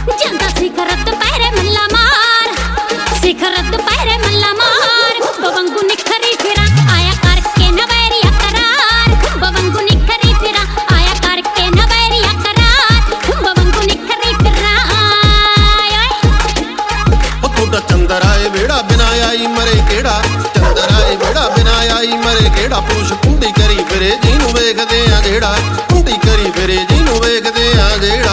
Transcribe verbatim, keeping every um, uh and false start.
ਜਾਂਦਾ ਸਿਖਰ ਦੁਪਹਿਰੇ ਮੱਲਾ ਮਾਰ, ਸਿਖਰ ਦੁਪਹਿਰੇ ਮੱਲਾ ਮਾਰ। ਖੁੱਬ ਵਾਂਗੂ ਨਿਖਰੀ ਫਿਰਾਂ ਆਇਆ ਕਰਕੇ ਨਵੈਰੀਆ ਕਰਾਰ, ਖੁੱਬ ਵਾਂਗੂ ਨਿਖਰੀ ਫਿਰਾਂ ਆਇਆ ਕਰਕੇ ਨਵੈਰੀਆ ਕਰਾਰ, ਖੁੱਬ ਵਾਂਗੂ ਨਿਖਰੀ ਫਿਰਾਂ ਓਏ। ਉਹ ਤੁਹਾਡਾ ਚੰਦਰ ਆਏ ਵਿਹੜਾ ਬਿਨਾ ਆਈ ਮਰੇ ਕਿਹੜਾ, ਚੰਦਰ ਆਏ ਵਿਹੜਾ ਬਿਨਾ ਆਈ ਮਰੇ ਕਿਹੜਾ। ਪੁਰਸ਼ ਕੁੰਡੀ ਕਰੀ ਫਿਰੇ ਜਿਹਨੂੰ ਵੇਖਦੇ ਆ ਜਿਹੜਾ, ਕੁੰਡੀ ਕਰੀ ਫਿਰੇ ਜਿਹਨੂੰ ਵੇਖਦੇ ਆ ਜਿਹੜਾ।